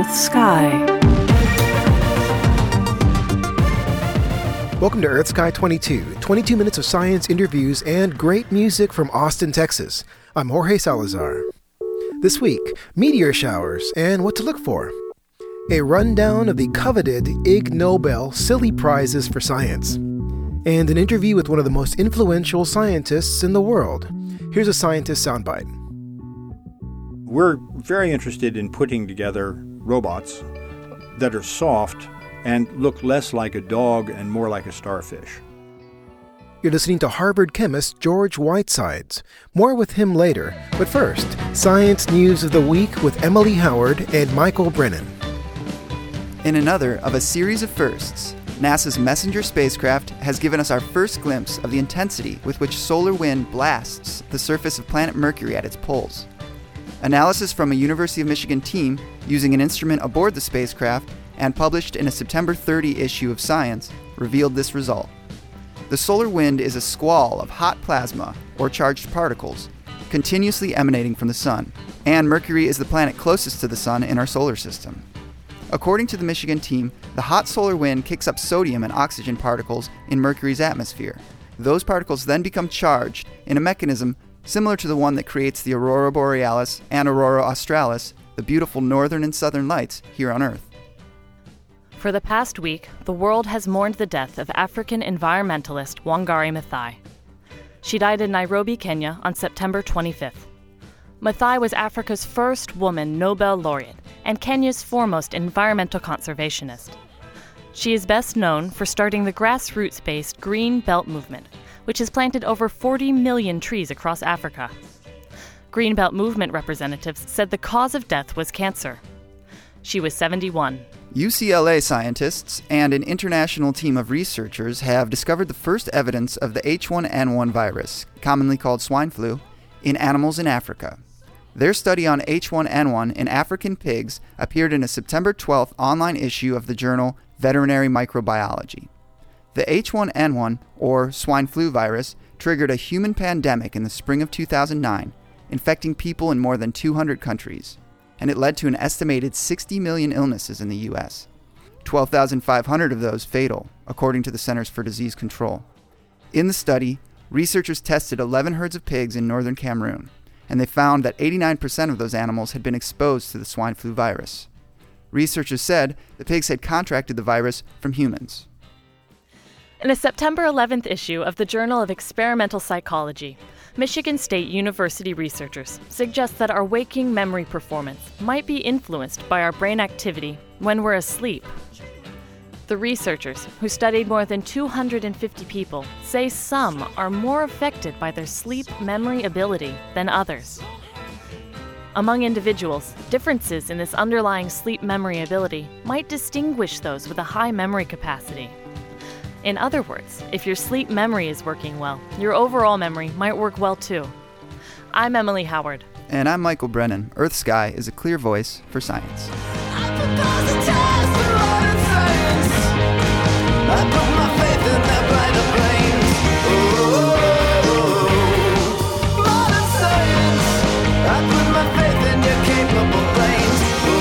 Earth Sky. Welcome to Earth Sky 22 minutes of science interviews and great music from Austin, Texas. I'm Jorge Salazar. This week, meteor showers and what to look for. A rundown of the coveted Ig Nobel Silly Prizes for Science. And an interview with one of the most influential scientists in the world. Here's a scientist soundbite. We're very interested in putting together robots that are soft and look less like a dog and more like a starfish. You're listening to Harvard chemist George Whitesides. More with him later, but first, Science News of the Week with Emily Howard and Michael Brennan. In another of a series of firsts, NASA's Messenger spacecraft has given us our first glimpse of the intensity with which solar wind blasts the surface of planet Mercury at its poles. Analysis from a University of Michigan team using an instrument aboard the spacecraft and published in a September 30 issue of Science revealed this result. The solar wind is a squall of hot plasma, or charged particles, continuously emanating from the Sun, and Mercury is the planet closest to the Sun in our solar system. According to the Michigan team, the hot solar wind kicks up sodium and oxygen particles in Mercury's atmosphere. Those particles then become charged in a mechanism similar to the one that creates the aurora borealis and aurora australis, the beautiful northern and southern lights here on Earth. For the past week, the world has mourned the death of African environmentalist Wangari Maathai. She died in Nairobi, Kenya on September 25th. Maathai was Africa's first woman Nobel laureate and Kenya's foremost environmental conservationist. She is best known for starting the grassroots-based Green Belt movement, which has planted over 40 million trees across Africa. Green Belt movement representatives said the cause of death was cancer. She was 71. UCLA scientists and an international team of researchers have discovered the first evidence of the H1N1 virus, commonly called swine flu, in animals in Africa. Their study on H1N1 in African pigs appeared in a September 12th online issue of the journal Veterinary Microbiology. The H1N1, or swine flu virus, triggered a human pandemic in the spring of 2009, infecting people in more than 200 countries, and it led to an estimated 60 million illnesses in the U.S., 12,500 of those fatal, according to the Centers for Disease Control. In the study, researchers tested 11 herds of pigs in northern Cameroon, and they found that 89% of those animals had been exposed to the swine flu virus. Researchers said the pigs had contracted the virus from humans. In a September 11th issue of the Journal of Experimental Psychology, Michigan State University researchers suggest that our waking memory performance might be influenced by our brain activity when we're asleep. The researchers, who studied more than 250 people, say some are more affected by their sleep memory ability than others. Among individuals, differences in this underlying sleep memory ability might distinguish those with a high memory capacity. In other words, if your sleep memory is working well, your overall memory might work well too. I'm Emily Howard. And I'm Michael Brennan. Earth Sky is a clear voice for science. I put my faith in that brighter brains. Modern science. I put my faith in your capable brains.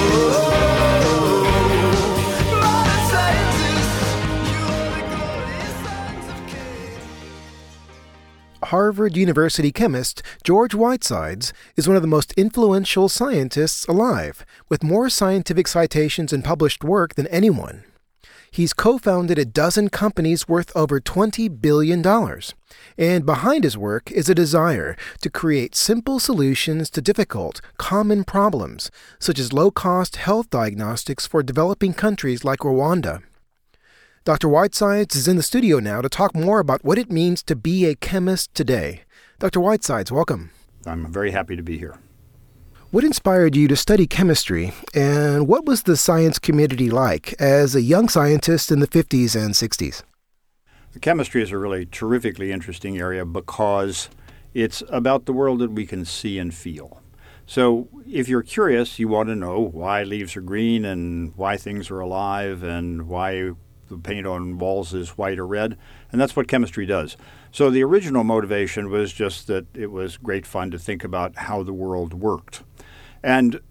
Modern scientists. You are the glorious sons of Cain. Harvard University chemist George Whitesides is one of the most influential scientists alive, with more scientific citations and published work than anyone. He's co-founded a dozen companies worth over $20 billion. And behind his work is a desire to create simple solutions to difficult, common problems, such as low-cost health diagnostics for developing countries like Rwanda. Dr. Whitesides is in the studio now to talk more about what it means to be a chemist today. Dr. Whitesides, welcome. I'm very happy to be here. What inspired you to study chemistry, and what was the science community like as a young scientist in the 50s and 60s? The chemistry is a really terrifically interesting area because it's about the world that we can see and feel. So if you're curious, you want to know why leaves are green and why things are alive and why the paint on walls is white or red, and that's what chemistry does. So the original motivation was just that it was great fun to think about how the world worked. And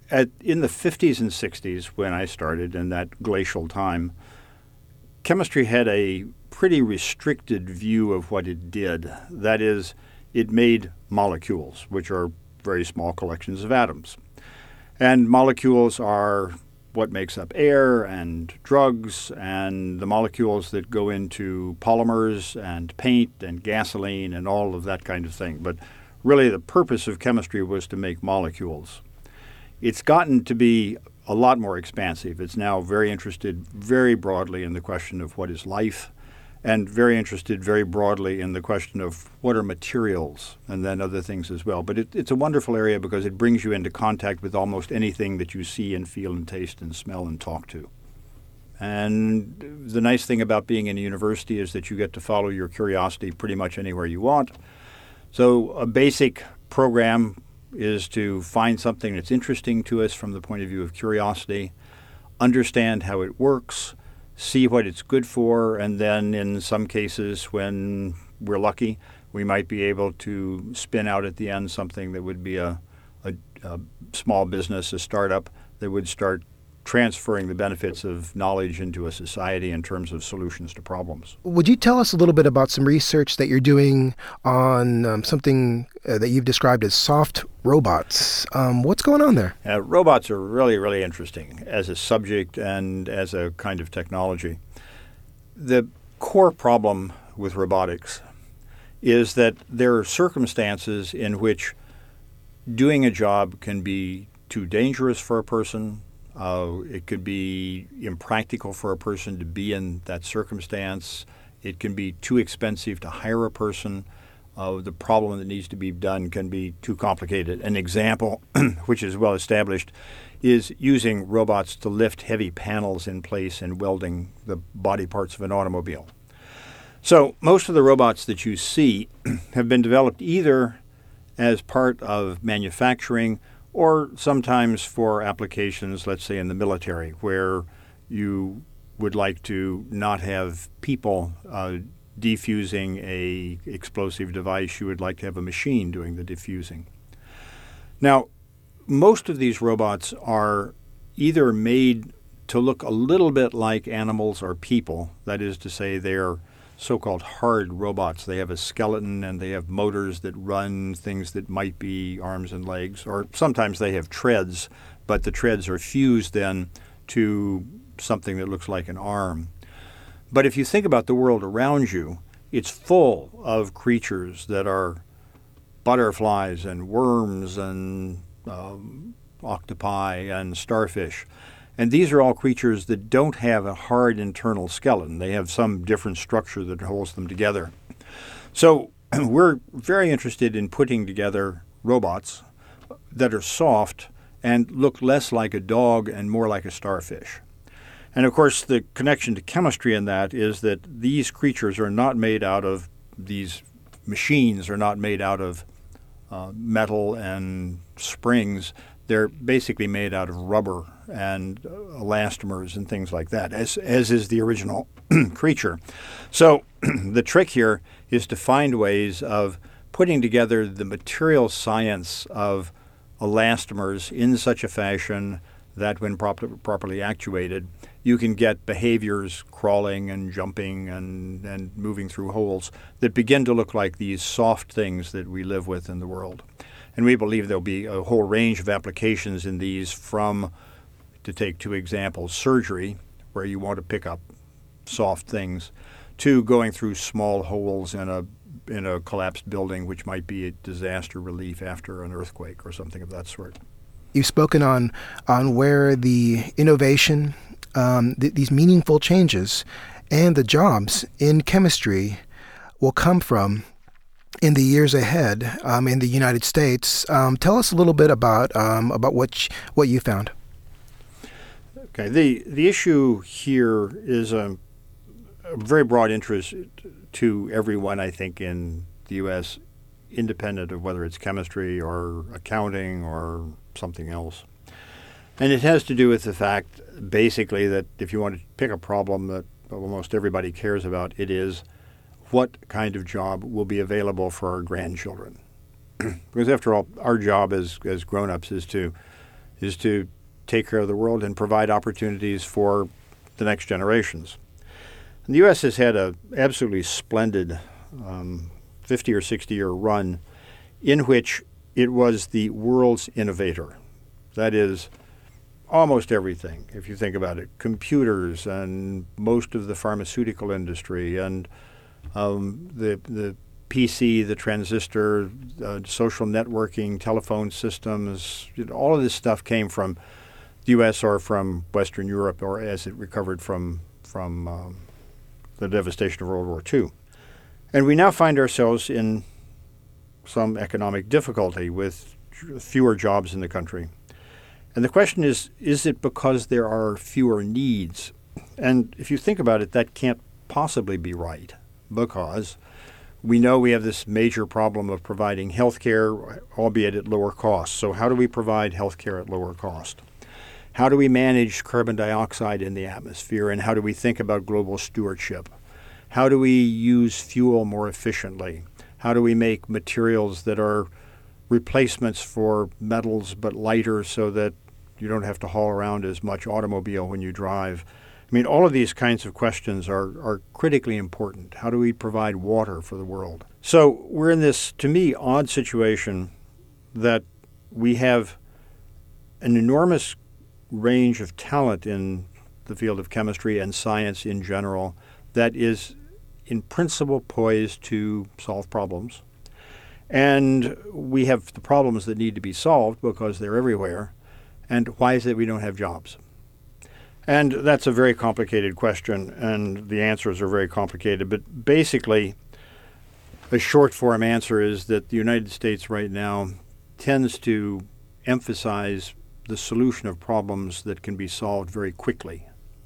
in the 50s and 60s, when I started in that glacial time, chemistry had a pretty restricted view of what it did. That is, it made molecules, which are very small collections of atoms. And molecules are what makes up air and drugs and the molecules that go into polymers and paint and gasoline and all of that kind of thing. But really the purpose of chemistry was to make molecules. It's gotten to be a lot more expansive. It's now very interested very broadly in the question of what is life, and very interested very broadly in the question of what are materials, and then other things as well. But it's a wonderful area because it brings you into contact with almost anything that you see and feel and taste and smell and talk to. And the nice thing about being in a university is that you get to follow your curiosity pretty much anywhere you want. So a basic program is to find something that's interesting to us from the point of view of curiosity, understand how it works, see what it's good for, and then in some cases, when we're lucky, we might be able to spin out at the end something that would be a small business, a startup, that would start transferring the benefits of knowledge into a society in terms of solutions to problems. Would you tell us a little bit about some research that you're doing on something that you've described as soft robots? What's going on there? Robots are really, really interesting as a subject and as a kind of technology. The core problem with robotics is that there are circumstances in which doing a job can be too dangerous for a person. It could be impractical for a person to be in that circumstance. It can be too expensive to hire a person. The problem that needs to be done can be too complicated. An example, which is well established, is using robots to lift heavy panels in place and welding the body parts of an automobile. So most of the robots that you see have been developed either as part of manufacturing or sometimes for applications, let's say in the military, where you would like to not have people defusing a explosive device. You would like to have a machine doing the defusing. Now, most of these robots are either made to look a little bit like animals or people. That is to say, they're so-called hard robots. They have a skeleton and they have motors that run things that might be arms and legs, or sometimes they have treads, but the treads are fused then to something that looks like an arm. But if you think about the world around you, it's full of creatures that are butterflies and worms and octopi and starfish. And these are all creatures that don't have a hard internal skeleton. They have some different structure that holds them together. So we're very interested in putting together robots that are soft and look less like a dog and more like a starfish. And of course, the connection to chemistry in that is that these creatures are not made out of, these machines are not made out of metal and springs. They're basically made out of rubber and elastomers and things like that, as is the original creature. So the trick here is to find ways of putting together the material science of elastomers in such a fashion that when properly actuated, you can get behaviors, crawling and jumping and moving through holes, that begin to look like these soft things that we live with in the world. And we believe there'll be a whole range of applications in these, from, to take two examples, surgery, where you want to pick up soft things, to going through small holes in a collapsed building, which might be a disaster relief after an earthquake or something of that sort. You've spoken on where the innovation, these meaningful changes, and the jobs in chemistry will come from in the years ahead in the United States. Tell us a little bit about what you found. Okay, the issue here is a very broad interest to everyone, I think, in the U.S., independent of whether it's chemistry or accounting or something else. And it has to do with the fact, basically, that if you want to pick a problem that almost everybody cares about, it is what kind of job will be available for our grandchildren. Because after all, our job as grown-ups is to is to take care of the world and provide opportunities for the next generations. And the U.S. has had an absolutely splendid 50 or 60-year run in which it was the world's innovator. That is, almost everything, if you think about it, computers and most of the pharmaceutical industry and the PC, the transistor, social networking, telephone systems, all of this stuff came from the U.S. or from Western Europe, or as it recovered from the devastation of World War II. And we now find ourselves in some economic difficulty with fewer jobs in the country. And the question is it because there are fewer needs? And if you think about it, that can't possibly be right, because we know we have this major problem of providing health care, albeit at lower cost. So how do we provide health care at lower cost? How do we manage carbon dioxide in the atmosphere, and how do we think about global stewardship? How do we use fuel more efficiently? How do we make materials that are replacements for metals but lighter so that you don't have to haul around as much automobile when you drive? I mean, all of these kinds of questions are critically important. How do we provide water for the world? So we're in this, to me, odd situation that we have an enormous range of talent in the field of chemistry and science in general that is in principle poised to solve problems. And we have the problems that need to be solved because they're everywhere. And why is it we don't have jobs? And that's a very complicated question, and the answers are very complicated. But basically, a short form answer is that the United States right now tends to emphasize the solution of problems that can be solved very quickly.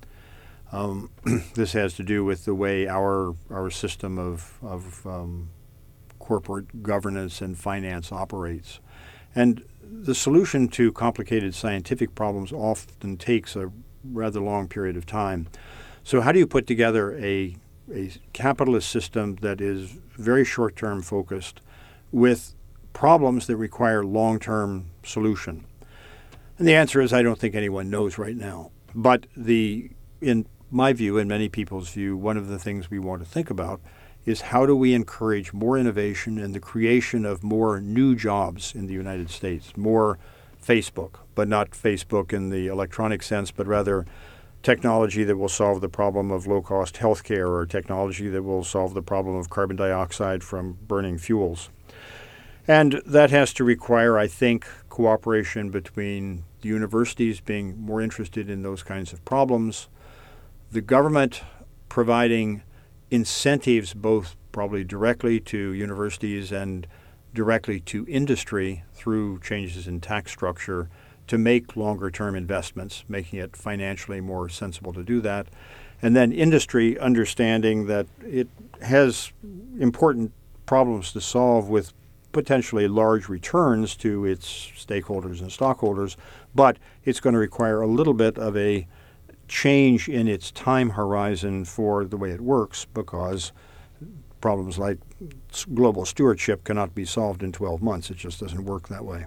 This has to do with the way our system of corporate governance and finance operates. And the solution to complicated scientific problems often takes a rather long period of time. So how do you put together a capitalist system that is very short-term focused with problems that require long-term solution? And the answer is I don't think anyone knows right now. But in my view, in many people's view, one of the things we want to think about is how do we encourage more innovation and the creation of more new jobs in the United States, more Facebook, but not Facebook in the electronic sense, but rather technology that will solve the problem of low-cost health care, or technology that will solve the problem of carbon dioxide from burning fuels. And that has to require, I think, cooperation between the universities being more interested in those kinds of problems, the government providing incentives both probably directly to universities and directly to industry through changes in tax structure to make longer-term investments, making it financially more sensible to do that. And then industry understanding that it has important problems to solve with potentially large returns to its stakeholders and stockholders, but it's going to require a little bit of a change in its time horizon for the way it works, because problems like global stewardship cannot be solved in 12 months. It just doesn't work that way.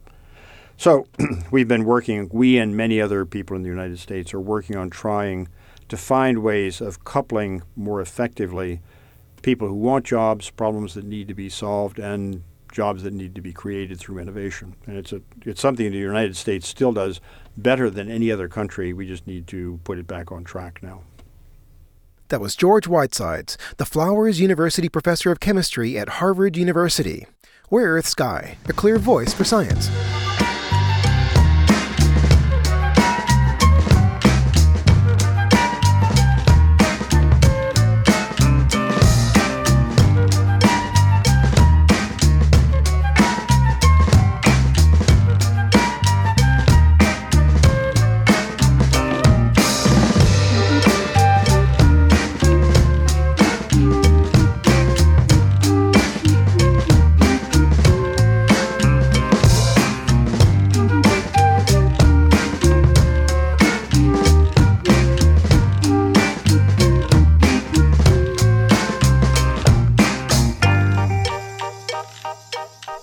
So we've been working, we and many other people in the United States are working on trying to find ways of coupling more effectively people who want jobs, problems that need to be solved, and jobs that need to be created through innovation. And it's something the United States still does better than any other country. We just need to put it back on track now. That was George Whitesides, the Flowers University Professor of Chemistry at Harvard University. We're Earth Sky, a clear voice for science.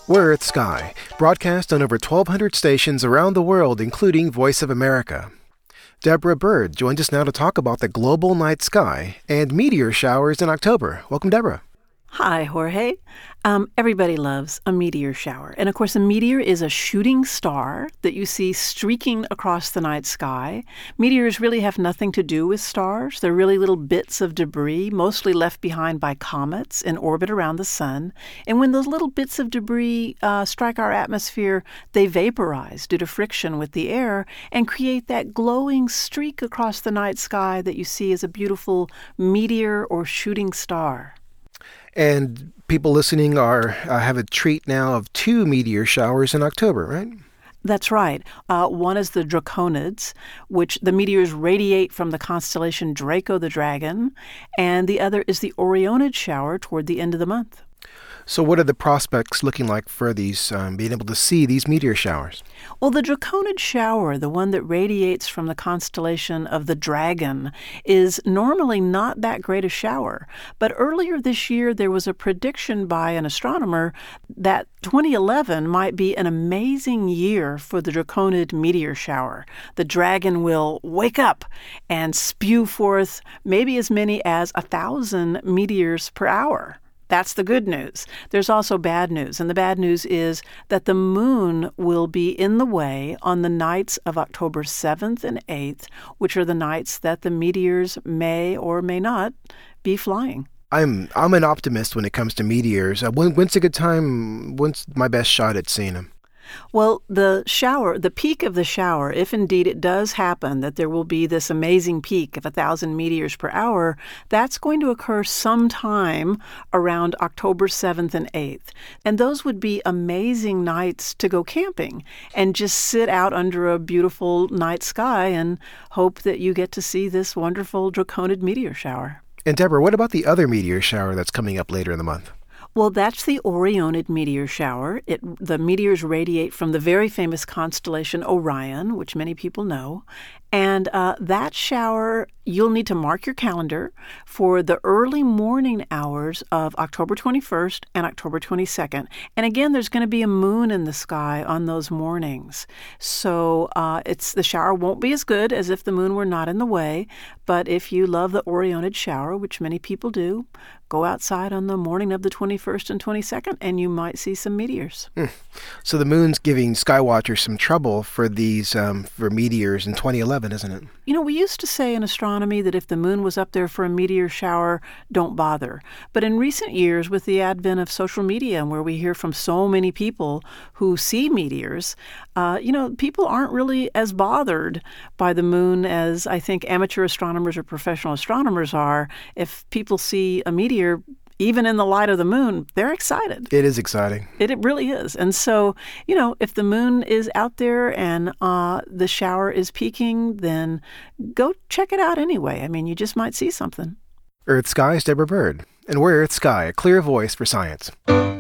We're Earth Sky, broadcast on over 1,200 stations around the world, including Voice of America. Deborah Bird joins us now to talk about the global night sky and meteor showers in October. Welcome, Deborah. Hi, Jorge. Everybody loves a meteor shower. And of course, a meteor is a shooting star that you see streaking across the night sky. Meteors really have nothing to do with stars. They're really little bits of debris, mostly left behind by comets in orbit around the sun. And when those little bits of debris strike our atmosphere, they vaporize due to friction with the air and create that glowing streak across the night sky that you see as a beautiful meteor or shooting star. And people listening have a treat now of 2 meteor showers in October, right? That's right. One is the Draconids, which the meteors radiate from the constellation Draco the Dragon, and the other is the Orionid shower toward the end of the month. So what are the prospects looking like for these, being able to see these meteor showers? Well, the Draconid shower, the one that radiates from the constellation of the Dragon, is normally not that great a shower. But earlier this year, there was a prediction by an astronomer that 2011 might be an amazing year for the Draconid meteor shower. The Dragon will wake up and spew forth maybe as many as 1,000 meteors per hour. That's the good news. There's also bad news, and the bad news is that the moon will be in the way on the nights of October 7th and 8th, which are the nights that the meteors may or may not be flying. I'm an optimist when it comes to meteors. When's a good time? When's my best shot at seeing them? Well, the peak of the shower, if indeed it does happen that there will be this amazing peak of 1,000 meteors per hour, that's going to occur sometime around October 7th and 8th. And those would be amazing nights to go camping and just sit out under a beautiful night sky and hope that you get to see this wonderful Draconid meteor shower. And Deborah, what about the other meteor shower that's coming up later in the month? Well, that's the Orionid meteor shower. The meteors radiate from the very famous constellation Orion, which many people know. And that shower, you'll need to mark your calendar for the early morning hours of October 21st and October 22nd. And again, there's going to be a moon in the sky on those mornings. So the shower won't be as good as if the moon were not in the way. But if you love the Orionid shower, which many people do, go outside on the morning of the 21st and 22nd, and you might see some meteors. So the moon's giving skywatchers some trouble for these for meteors in 2011, isn't it? You know, we used to say in astronomy that if the moon was up there for a meteor shower, don't bother. But in recent years, with the advent of social media, and where we hear from so many people who see meteors, people aren't really as bothered by the moon as I think amateur astronomers or professional astronomers are. If people see a meteor, even in the light of the moon, they're excited. It is exciting. It really is. And so, if the moon is out there and the shower is peaking, then go check it out anyway. I mean, you just might see something. Earth Sky's Deborah Bird. And we're Earth Sky, a clear voice for science.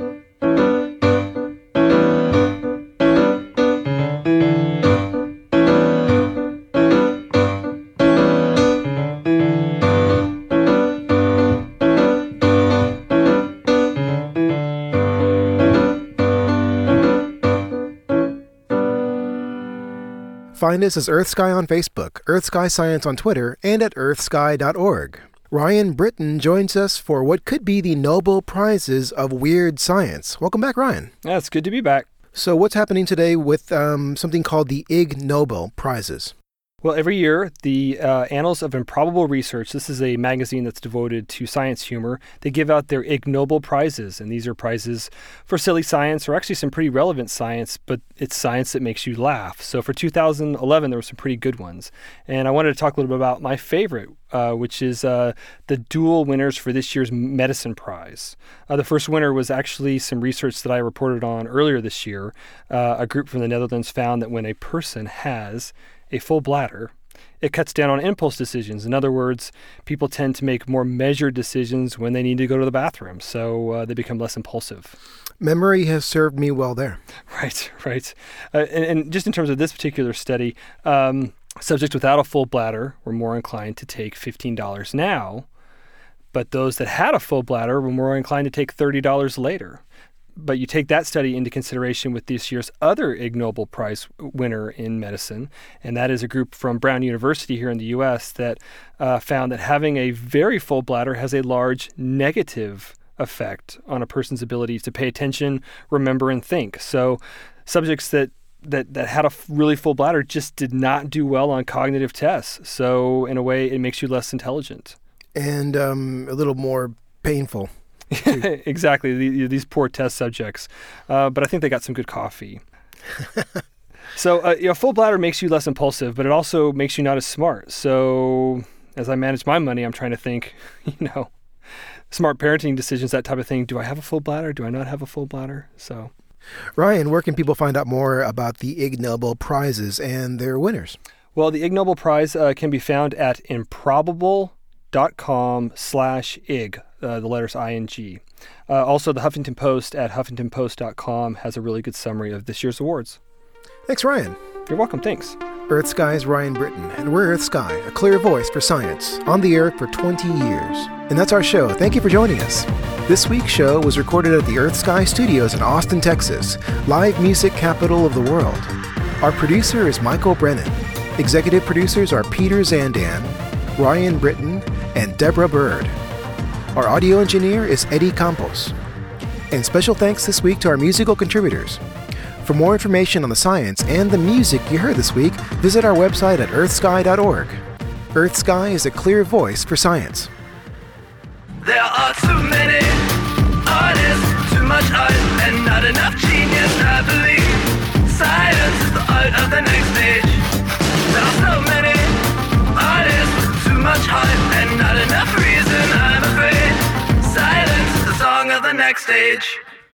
Find us as Earth Sky on Facebook, Earth Sky Science on Twitter, and at earthsky.org. Ryan Britton joins us for what could be the Nobel Prizes of Weird Science. Welcome back, Ryan. Yeah, it's good to be back. So what's happening today with something called the Ig Nobel Prizes? Well, every year, the Annals of Improbable Research, this is a magazine that's devoted to science humor, they give out their Ig Nobel Prizes, and these are prizes for silly science, or actually some pretty relevant science, but it's science that makes you laugh. So for 2011, there were some pretty good ones. And I wanted to talk a little bit about my favorite, which is the dual winners for this year's Medicine Prize. The first winner was actually some research that I reported on earlier this year. A group from the Netherlands found that when a person has a full bladder, it cuts down on impulse decisions. In other words, people tend to make more measured decisions when they need to go to the bathroom, so they become less impulsive. Memory has served me well there. Right. And just in terms of this particular study, subjects without a full bladder were more inclined to take $15 now, but those that had a full bladder were more inclined to take $30 later. But you take that study into consideration with this year's other Ig Nobel Prize winner in medicine, and that is a group from Brown University here in the U.S. that found that having a very full bladder has a large negative effect on a person's ability to pay attention, remember, and think. So subjects that had a really full bladder just did not do well on cognitive tests. So in a way, it makes you less intelligent. And a little more painful. Exactly, these poor test subjects. But I think they got some good coffee. So full bladder makes you less impulsive, but it also makes you not as smart. So as I manage my money, I'm trying to think, smart parenting decisions, that type of thing. Do I have a full bladder? Do I not have a full bladder? So, Ryan, where can people find out more about the Ig Nobel Prizes and their winners? Well, the Ig Nobel Prize can be found at improbable.com/Ig, the letters ING. Also, the Huffington Post at huffingtonpost.com has a really good summary of this year's awards. Thanks, Ryan. You're welcome. Thanks. Earth Sky's Ryan Britton, and we're Earth Sky, a clear voice for science, on the Earth for 20 years. And that's our show. Thank you for joining us. This week's show was recorded at the Earth Sky Studios in Austin, Texas, live music capital of the world. Our producer is Michael Brennan. Executive producers are Peter Zandan, Ryan Britton, and Deborah Bird. Our audio engineer is Eddie Campos. And special thanks this week to our musical contributors. For more information on the science and the music you heard this week, visit our website at earthsky.org. Earth Sky is a clear voice for science. There are too many artists, too much art, and not enough genius. I believe science is the art of the next stage. There are so many artists, too much heart, and not enough reason. I'm afraid silence is the song of the next stage.